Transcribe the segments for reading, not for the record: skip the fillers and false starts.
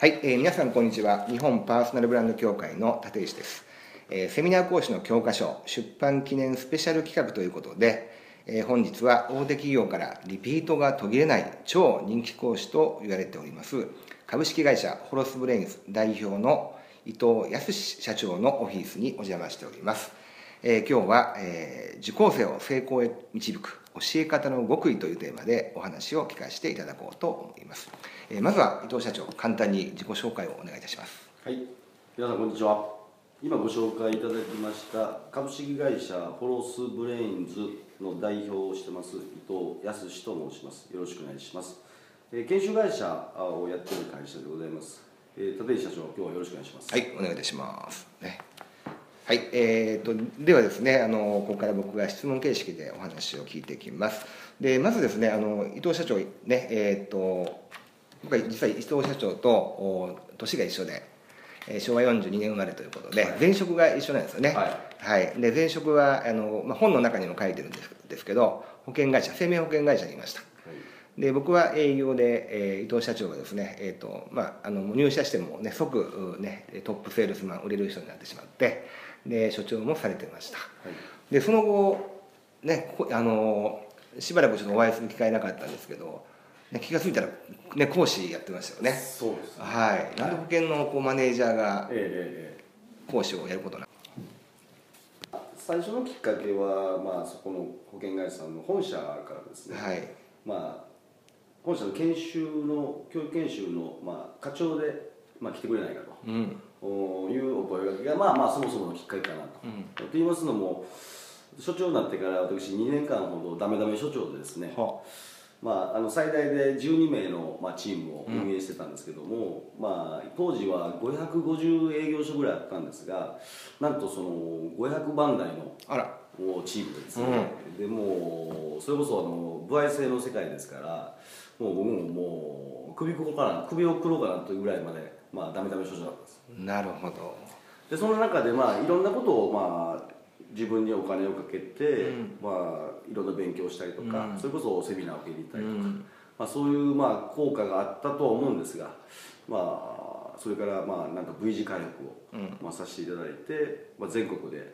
はい、皆さんこんにちは。日本パーソナルブランド協会の立石です。セミナー講師の教科書出版記念スペシャル企画ということで、本日は大手企業からリピートが途切れない超人気講師と言われております株式会社ホロスブレインズ代表の伊藤康社長のオフィスにお邪魔しております。今日は、受講生を成功へ導く教え方の極意というテーマでお話を聞かせていただこうと思います。まずは伊藤社長、簡単に自己紹介をお願いいたします。 はい、皆さんこんにちは。今ご紹介いただきました株式会社ホロスブレインズの代表をしてます伊藤康と申します。よろしくお願いします。研修会社をやっている会社でございます。立石社長、今日はよろしくお願いします。 はい、お願いいたしますね。はい、ではですね、ここから僕が質問形式でお話を聞いていきます。でまずですね、伊藤社長ね、僕は実は伊藤社長と年が一緒で、昭和42年生まれということで、前職が一緒なんですよね。はい、で前職は本の中にも書いてるんですけど、生命保険会社にいました。で僕は営業で、伊藤社長がですね、入社しても、ね、即、ね、トップセールスマン売れる人になってしまって、で所長もされてました。でその後、ね、しばらくちょっとお会いする機会なかったんですけど、気が付いたら、ね、講師やってましたよね。 そうですね。 はい。なんで保険のマネージャーが講師をやることなの？ 最初のきっかけは、そこの保険会社さんの本社からですね。 はい。 本社の教育研修の、課長で、来てくれないかと、いうお声掛けが、そもそものきっかけかなと。と言いますのも、所長になってから私2年間ほどダメダメ所長でですね、最大で12名の、チームを運営してたんですけども、当時は550営業所ぐらいあったんですが、なんとその500番台のチームでですね、でもうそれこそ歩合制の世界ですから、もう僕も首をくろうかなというぐらいまで、ダメダメ所長だったんです。 なるほど。 でその中でいろんなことを自分にお金をかけて、いろんな勉強したりとか、それこそセミナーを受けに行ったりとか、そういう効果があったとは思うんですが、それからなんか V 字回復をさせていただいて、全国で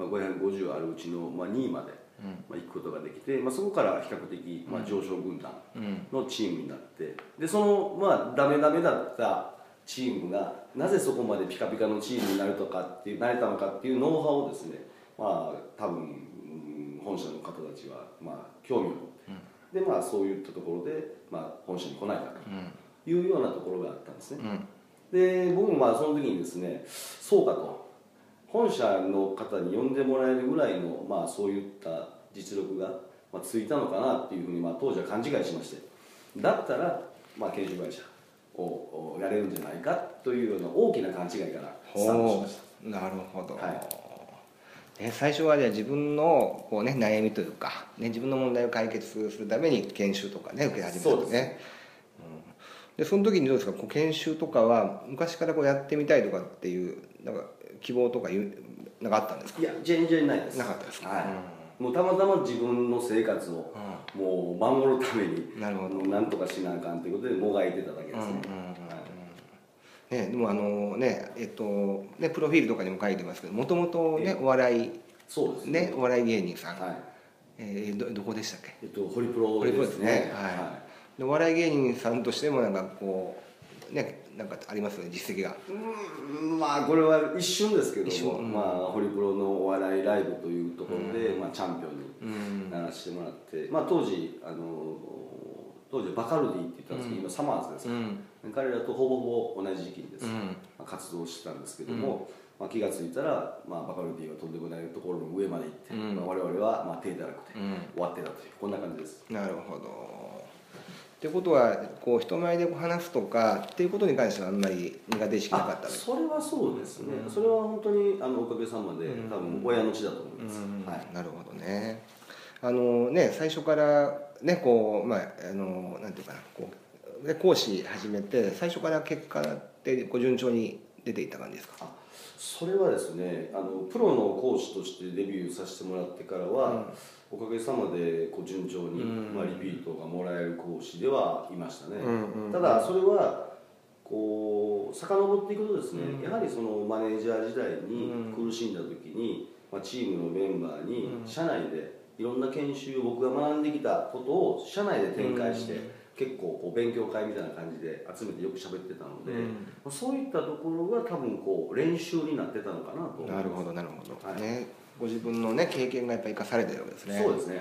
550あるうちの2位まで行くことができて、そこから比較的上昇軍団のチームになって、でそのダメダメだったチームがなぜそこまでピカピカのチームになれたのかっていうノウハウをですね、多分本社の方たちは興味を持って、でそういったところで本社に来ないかというようなところがあったんですね。で僕もその時にですね、そうかと、本社の方に呼んでもらえるぐらいのそういった実力がついたのかなっていうふうに当時は勘違いしまして、だったら研修会社をやれるんじゃないかというような大きな勘違いからスタートしました。 なるほど。最初はじゃあ自分の悩みというか、自分の問題を解決するために研修とか受け始めたんですね。でその時にどうですか、研修とかは昔からやってみたいとかっていう希望とかなんかあったんですか？ いや、全然ないです。 なかったですか？ もうたまたま自分の生活をもう守るためになんとかしなあかんということでもがいてただけですね。 でもプロフィールとかにも書いてますけど、もともとお笑い、お笑い芸人さん、どこでしたっけ？ ホリプロですね。 お笑い芸人さんとしてもなんかありますよね、実績が。 これは一瞬ですけども、ホリプロのお笑いライブというところでチャンピオンにならせてもらって、当時バカルディって言ったんですけど、今サマーズですから、彼らとほぼほぼ同じ時期にですね、活動してたんですけども、気が付いたら、バカルディはとんでもないところの上まで行って、我々は手だらくて終わってたという、こんな感じです。 なるほど。ってことは人前で話すとかっていうことに関してはあんまり苦手意識なかったです。 それはそうですね、それは本当におかげさまで多分親の血だと思います。 なるほどね。最初からなんていうかな、講師始めて最初から結果って順調に出ていった感じですか？ それはですね、プロの講師としてデビューさせてもらってからは、おかげさまで順調に、リピートがもらえる講師ではいましたね。ただそれは遡っていくとですね、やはりそのマネージャー時代に苦しんだ時に、チームのメンバーに社内でいろんな研修を僕が学んできたことを社内で展開して、結構こう勉強会みたいな感じで集めてよく喋ってたので、そういったところが多分こう練習になってたのかなと思います。 なるほどなるほど、 はい、 ね、ご自分のね経験がやっぱり生かされてるわけですね。 そうですね。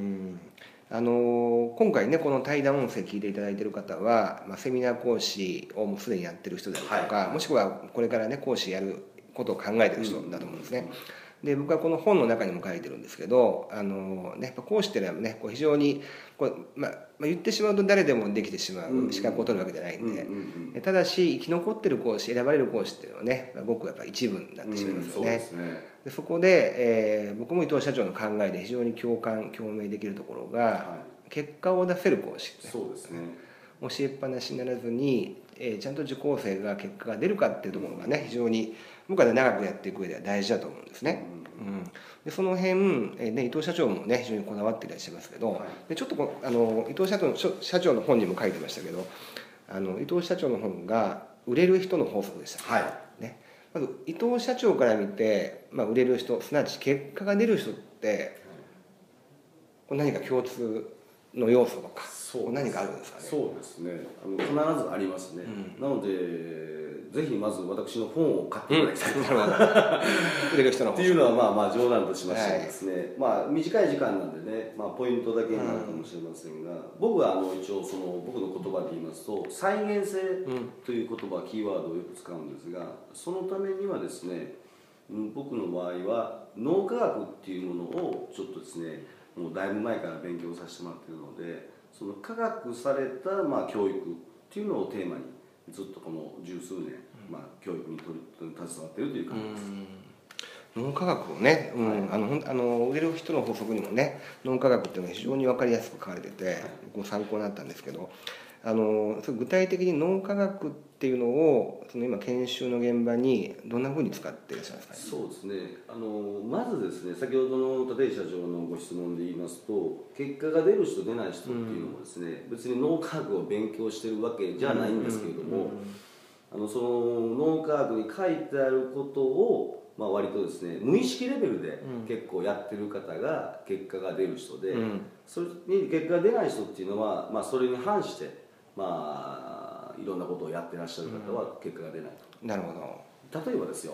今回ねこの対談音声聞いていただいている方は、セミナー講師をもうすでにやってる人だとか、もしくはこれからね講師やることを考えてる人だと思うんですね。で僕はこの本の中にも書いてるんですけど、やっぱ講師っていうのはねこう非常にこう、言ってしまうと誰でもできてしまう資格を取るわけじゃないんで、ただし生き残ってる講師選ばれる講師っていうのはねごくやっぱ一部になってしまいますよね。でそこで、僕も伊藤社長の考えで非常に共鳴できるところが、結果を出せる講師、 そうですね、 教えっぱなしにならずに、ちゃんと受講生が結果が出るかっていうところがね非常に僕は長くやっていく上では大事だと思うんですね。でその辺、伊藤社長もね非常にこだわっていらっしゃいますけど、でちょっと伊藤社長の本にも書いてましたけど、伊藤社長の本が売れる人の法則でした、ね、まず伊藤社長から見て、売れる人すなわち結果が出る人って何か共通の要素とか何かあるんですかね。 そうですね、必ずありますね、なのでぜひまず私の本を買っていただきたい、 売れる人のっていうのは冗談としましてですね、短い時間なんでね、ポイントだけになるかもしれませんが、僕は一応僕の言葉で言いますと再現性という言葉、キーワードをよく使うんですが、そのためにはですね、僕の場合は脳科学っていうものをちょっとですねもうだいぶ前から勉強させてもらっているので、その科学された教育っていうのをテーマにずっとこの十数年、教育に携わっているという感じです。 脳科学をね、売れる人の法則にもね脳科学っていうのが非常に分かりやすく書かれてて、僕も参考になったんですけど、具体的に脳科学っていうのをその今研修の現場にどんなふうに使っていらっしゃるんですか。 そうですね、まずですね、先ほどの立石社長のご質問で言いますと、結果が出る人出ない人っていうのもですね、別に脳科学を勉強してるわけじゃないんですけれども、その脳科学に書いてあることを割とですね無意識レベルで結構やってる方が結果が出る人で、それに結果が出ない人っていうのは、それに反していろんなことをやってらっしゃる方は結果が出ないと。 なるほど。 例えばですよ、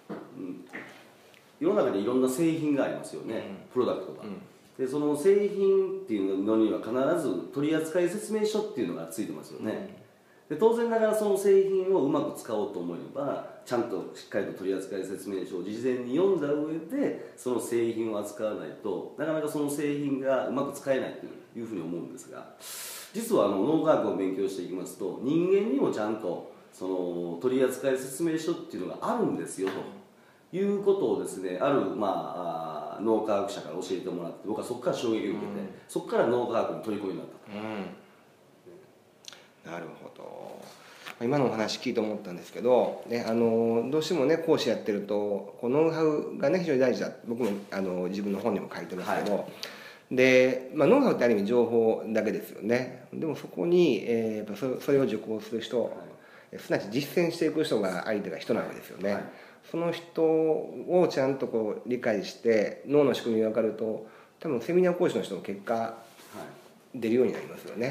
世の中にいろんな製品がありますよね、プロダクトが、でその製品っていうのには必ず取扱説明書っていうのがついてますよね、で当然ながらその製品をうまく使おうと思えばちゃんとしっかりと取扱説明書を事前に読んだ上でその製品を扱わないとなかなかその製品がうまく使えないというふうに思うんですが、実は脳科学を勉強していきますと人間にもちゃんとその取扱説明書っていうのがあるんですよということをですね、ある脳科学者から教えてもらって、僕はそこから衝撃を受けて、そこから脳科学に虜になったと。 なるほど。今のお話聞いて思ったんですけど、どうしてもね講師やってるとこうノウハウがね非常に大事だ、僕も自分の本にも書いてますけど、でノウハウってある意味情報だけですよね。でもそこに、それを受講する人、すなわち実践していく人が相手が人なわけですよね、その人をちゃんとこう理解して脳の仕組みが分かると多分セミナー講師の人の結果、出るようになりますよね、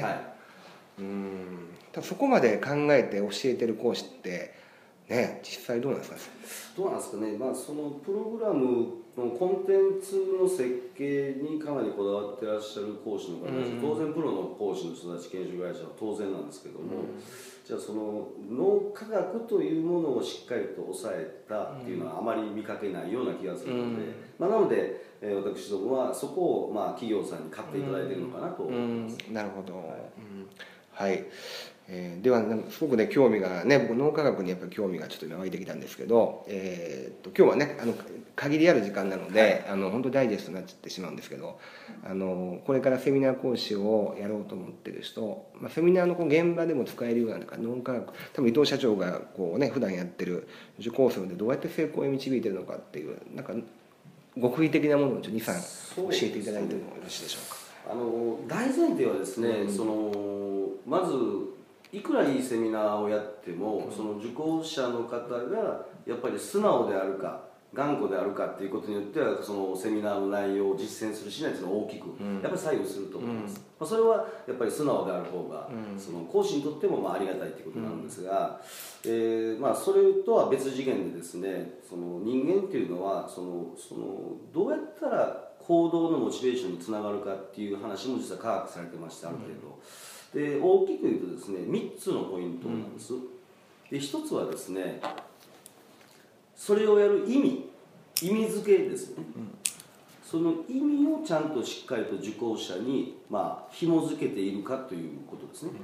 そこまで考えて教えてる講師ってね実際どうなんですか。 どうなんですかね、そのプログラムのコンテンツの設計にかなりこだわってらっしゃる講師の方です、当然プロの講師の人たち研修会社は当然なんですけども、じゃあその脳科学というものをしっかりと抑えたっていうのはあまり見かけないような気がするので、なので私どもはそこを企業さんに買っていただいているのかなと思います。 なるほど、はい、ではすごくね興味がね、僕脳科学にやっぱり興味がちょっと今湧いてきたんですけど、今日はね限りある時間なので、本当ダイジェストになってしまうんですけど、これからセミナー講師をやろうと思ってる人、セミナーの現場でも使えるような脳科学、多分伊藤社長がこうね普段やってる受講生でどうやって成功へ導いてるのかっていう極意的なものを2、3教えていただいてもよろしいでしょうか。 大前提はですね、まずいくらいいセミナーをやっても、その受講者の方がやっぱり素直であるか頑固であるかっていうことによっては、そのセミナーの内容を実践するしないというのは大きくやっぱり左右すると思います、それはやっぱり素直である方が、その講師にとってもありがたいということなんですが、それとは別次元でですね、その人間っていうのはそのどうやったら行動のモチベーションにつながるかっていう話も実は科学されてまして、ある程度で大きく言うとですね、3つのポイントなんです、で1つはですね、それをやる意味付けですね、その意味をちゃんとしっかりと受講者に紐付けているかということですね、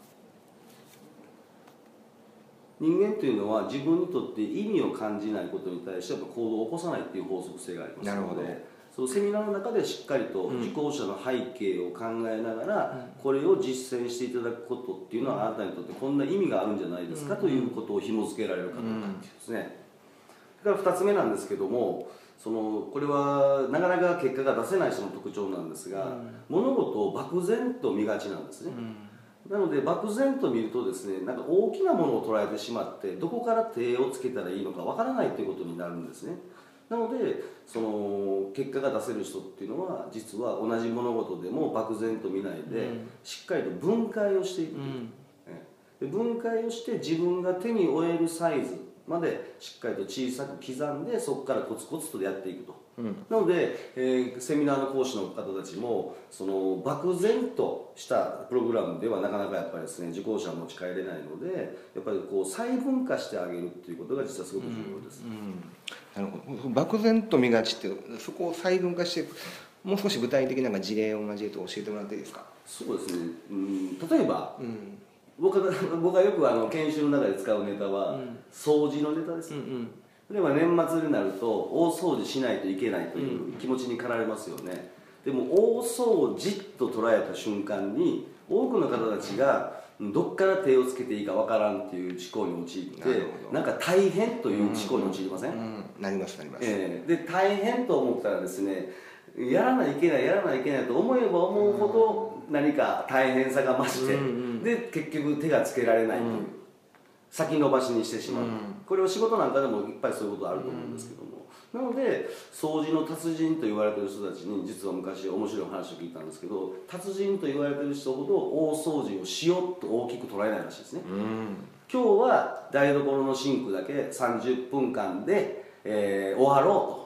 人間というのは自分にとって意味を感じないことに対してやっぱ行動を起こさないっていう法則性がありますので、そのセミナーの中でしっかりと受講者の背景を考えながら、これを実践していただくことっていうのはあなたにとってこんな意味があるんじゃないですかということを紐付けられるかどうかっていうですね。それから2つ目なんですけども、これはなかなか結果が出せない人の特徴なんですが、物事を漠然と見がちなんですね、なので漠然と見るとですね、なんか大きなものを捉えてしまってどこから手をつけたらいいのかわからないということになるんですね。なのでその結果が出せる人っていうのは実は同じ物事でも漠然と見ないで、しっかりと分解をしていく、で分解をして自分が手に負えるサイズまでしっかりと小さく刻んで、そこからコツコツとやっていくと、なので、セミナーの講師の方たちもその漠然としたプログラムではなかなかやっぱりですね、受講者は持ち帰れないので、やっぱりこう細分化してあげるっていうことが実はすごく重要です、 なるほど。漠然と見がちって、そこを細分化して、もう少し具体的な事例を交えて教えてもらっていいですか。 そうですね、例えば、僕がよく研修の中で使うネタは、掃除のネタです、例えば年末になると大掃除しないといけないという気持ちに駆られますよね、でも大掃除と捉えた瞬間に多くの方たちがどっから手をつけていいかわからんっていう思考に陥って、なんか大変という思考に陥りません？ なります。 で大変と思ったらですね、やらないといけないと思えば思うほど何か大変さが増して、で結局手がつけられないという、先延ばしにしてしまう、これは仕事なんかでもいっぱいそういうことあると思うんですけども、なので掃除の達人と言われている人たちに実は昔面白い話を聞いたんですけど、達人と言われている人ほど大掃除をしようと大きく捉えないらしいですね、今日は台所のシンクだけ30分間で、終わろ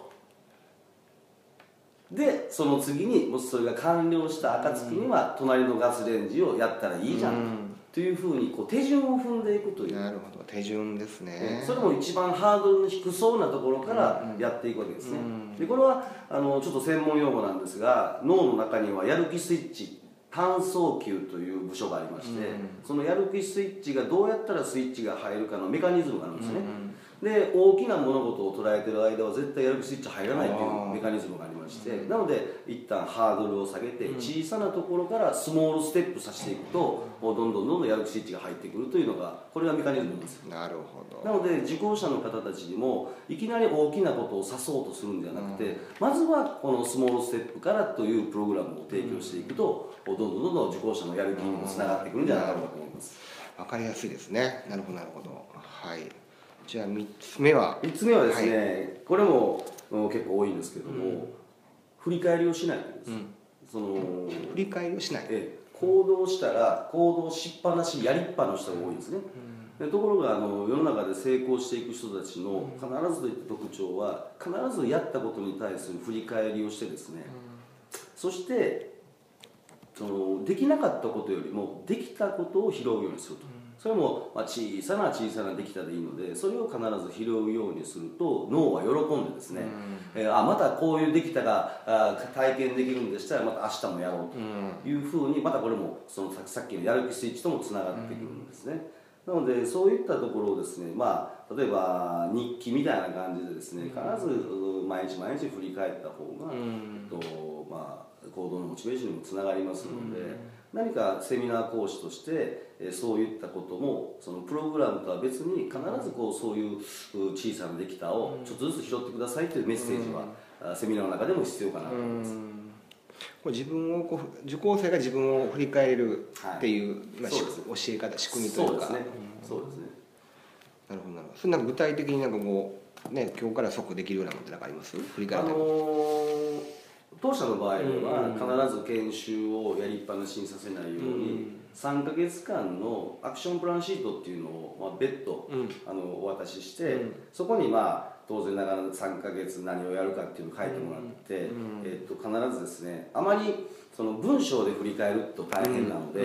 うと、でその次にもしそれが完了した暁には隣のガスレンジをやったらいいじゃんというふうに手順を踏んでいくという。 なるほど、手順ですね。 それも一番ハードルの低そうなところからやっていくわけですね、でこれはちょっと専門用語なんですが、脳の中にはやる気スイッチ単層球という部署がありまして、そのやる気スイッチがどうやったらスイッチが入るかのメカニズムがあるんですね、で大きな物事を捉えている間は絶対やる気スイッチ入らないというメカニズムがありまして、なので一旦ハードルを下げて小さなところからスモールステップさせていくと、どんどんやる気スイッチが入ってくるというのが、これがメカニズムなんですよ。 なるほど。 なので受講者の方たちにもいきなり大きなことを指そうとするんじゃなくて、まずはこのスモールステップからというプログラムを提供していくと、どんどん受講者のやる気にもつながってくるんじゃないかと思います。 わかりやすいですね。なるほど。はい。じゃあ3つ目はですね、これも結構多いんですけども、振り返りをしないというです、 振り返りをしない、 行動したら行動しっぱなしやりっぱの人が多いんですね、でところが世の中で成功していく人たちの必ずといった特徴は、必ずやったことに対する振り返りをしてですね、そしてできなかったことよりもできたことを拾うようにすると、それも小さなできたでいいので、それを必ず拾うようにすると脳は喜んでですね、またこういうできたが体験できるんでしたらまた明日もやろうというふうに、またこれもさっきのやる気スイッチともつながってくるんですね、なのでそういったところをですね、例えば日記みたいな感じでですね、必ず毎日振り返った方が、行動のモチベーションにもつながりますので、何かセミナー講師としてそういったこともそのプログラムとは別に必ずそういう小さなできたをちょっとずつ拾ってくださいというメッセージはセミナーの中でも必要かなと思います。 これ自分を受講生が自分を振り返るっていう、まあ、教え方仕組みというか。 そうですね。 なるほどなるほど。それなんか具体的になんかこうね、今日から即できるようなものって何かあります？振り返る。 当社の場合は必ず研修をやりっぱなしにさせないように3ヶ月間のアクションプランシートっていうのを別途お渡しして、そこに当然ながら3ヶ月何をやるかっていうのを書いてもらって、必ずですね、あまりその文章で振り返ると大変なので、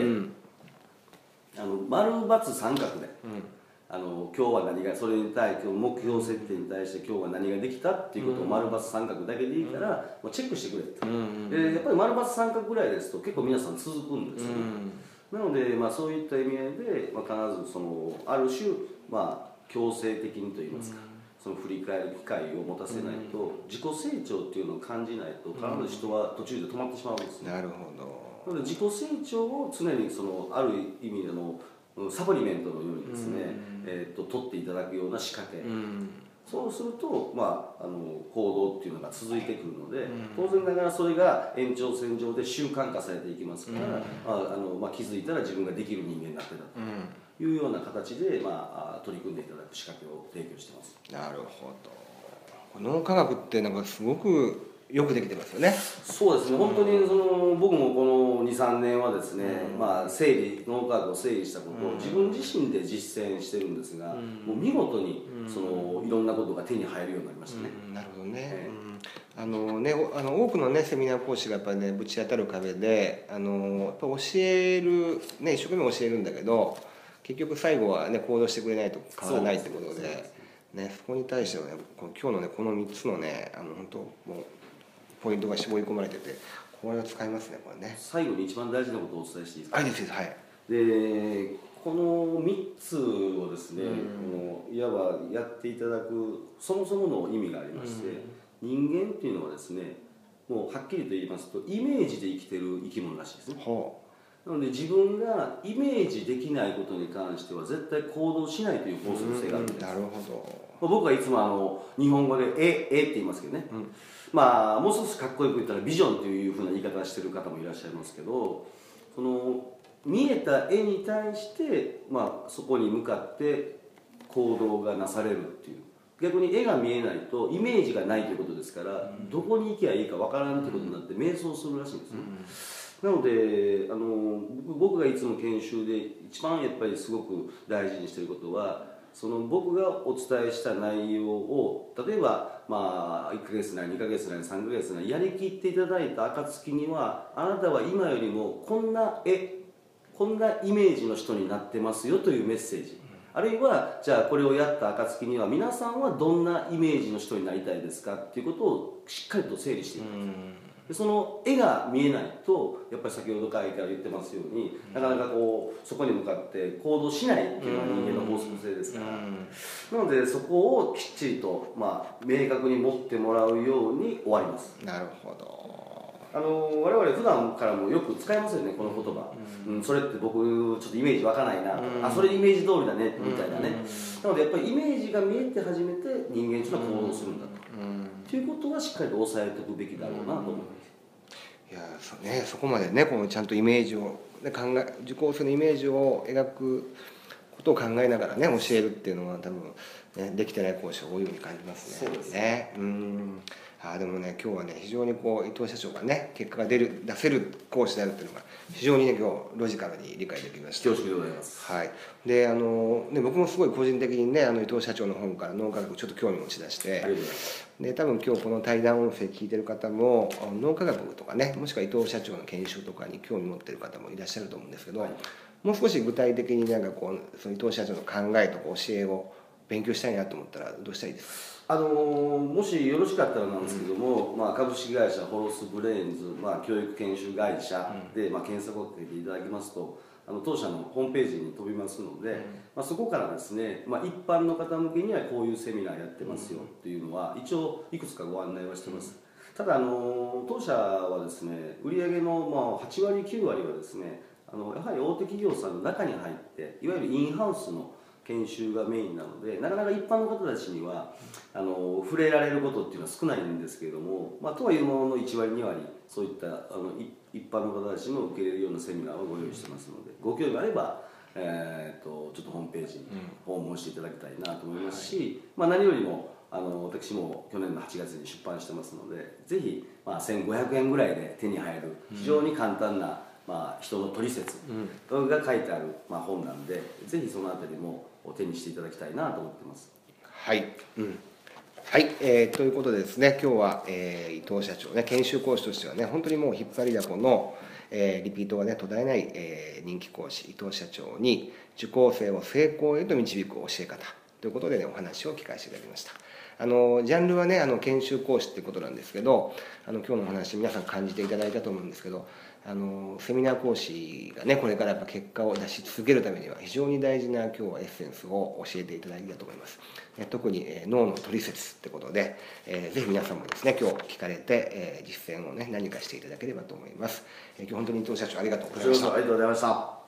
丸×三角で、今日は何がそれに対して目標設定に対して今日は何ができたっていうことを丸×三角だけでいいからもうチェックしてくれって、でやっぱり丸×三角ぐらいですと結構皆さん続くんですよね、なので、そういった意味合いで、必ずそのある種、強制的にといいますか、その振り返る機会を持たせないと、自己成長っていうのを感じないと必ず人は途中で止まってしまうんですね。 なるほど。 なので自己成長を常にそのある意味でのサプリメントのようにですね、取っていただくような仕掛け、そうすると、行動っていうのが続いてくるので、当然ながらそれが延長線上で習慣化されていきますから、気づいたら自分ができる人間になってたというような形で、取り組んでいただく仕掛けを提供しています。 なるほど。脳科学ってなんかすごくよくできてますよね。 そうですね、本当にその僕もこの 2,3 年はですね、脳科学を整理したことを自分自身で実践してるんですが、もう見事にそのいろんなことが手に入るようになりましたね。 なるほどね。多くのねセミナー講師がやっぱりねぶち当たる壁で、やっぱ教えるね一生懸命教えるんだけど結局最後はね行動してくれないと変わらないってことで、ねそこに対してはね今日のねこの3つのね本当もうポイントが絞り込まれてて、これは使いますねこれね。 最後に一番大事なことをお伝えしていいですか。 はいですはい。 でこの3つをですね、このいわばやっていただくそもそもの意味がありまして、人間っていうのはですね、もうはっきりと言いますとイメージで生きてる生き物らしいですね。なので自分がイメージできないことに関しては絶対行動しないという法則性があるんです。 なるほど。 僕はいつも日本語でって言いますけどね、もう少しかっこよく言ったらビジョンというふうな言い方をしている方もいらっしゃいますけど、その見えた絵に対して、そこに向かって行動がなされるっていう、逆に絵が見えないとイメージがないということですから、どこに行けばいいかわからんということになって迷走するらしいんですね。なので僕がいつも研修で一番やっぱりすごく大事にしていることは、その僕がお伝えした内容を例えば1ヶ月なり2ヶ月なり3ヶ月なりやりきっていただいた暁には、あなたは今よりもこんな絵こんなイメージの人になってますよというメッセージ、あるいはじゃあこれをやった暁には皆さんはどんなイメージの人になりたいですかっていうことをしっかりと整理していく。でその絵が見えないと、やっぱり先ほどから言ってますように、なかなかそこに向かって行動しないっていうのが人間の法則性ですから、なのでそこをきっちりと、明確に持ってもらうように終わります。 なるほど。 我々普段からもよく使いますよね、この言葉。それって僕ちょっとイメージ湧かないなとか、それイメージ通りだねみたいなね。なのでやっぱりイメージが見えて初めて人間というのは行動するんだということはしっかりと押さえておくべきだろうなと思います。 いやそこまでねちゃんとイメージを受講生のイメージを描くことを考えながらね教えるっていうのは多分、ね、できてない講師が多いように感じますね。 そうですね。でもね今日はね非常に伊藤社長がね結果が出せる講師であるっていうのが非常にね今日ロジカルに理解できました。 恐縮でございます。 はい。で僕もすごい個人的にね伊藤社長の本から脳科学ちょっと興味持ち出して、で多分今日この対談音声聞いてる方も脳科学とかね、もしくは伊藤社長の研修とかに興味持ってる方もいらっしゃると思うんですけど、もう少し具体的にその伊藤社長の考えとか教えを勉強したいなと思ったらどうしたらいいですか？ もしよろしかったらなんですけども、株式会社ホロスブレインズ、教育研修会社で、検索をかけていただきますと当社のホームページに飛びますので、そこからですね、一般の方向けにはこういうセミナーやってますよっていうのは一応いくつかご案内はしてます。ただ当社はですね、売上の8割9割はですね、やはり大手企業さんの中に入っていわゆるインハウスの研修がメインなので、なかなか一般の方たちには触れられることっていうのは少ないんですけれども、とはいうものの1割2割そういった一般の方たちも受けれるようなセミナーをご用意してますので、ご興味があれば、ちょっとホームページに訪問していただきたいなと思いますし、何よりも私も去年の8月に出版してますので、ぜひ、1500円ぐらいで手に入る非常に簡単な、人のトリセツが書いてある、本なんで、ぜひそのあたりも手にしていただきたいなと思ってます。 はい、はい、ということでですね、今日は、伊藤社長ね、研修講師としてはね、本当にもう引っ張りだこの、リピートがね途絶えない、人気講師伊藤社長に受講生を成功へと導く教え方ということでね、お話を聞かせていただきました。ジャンルはね研修講師っていうことなんですけど、今日のお話皆さん感じていただいたと思うんですけど、セミナー講師がねこれからやっぱ結果を出し続けるためには非常に大事な今日はエッセンスを教えていただいたと思います。特に脳のトリセツってことで、ぜひ皆さんもですね今日聞かれて、実践をね何かしていただければと思います。今日本当に伊藤社長ありがとうございました。 ありがとうございました。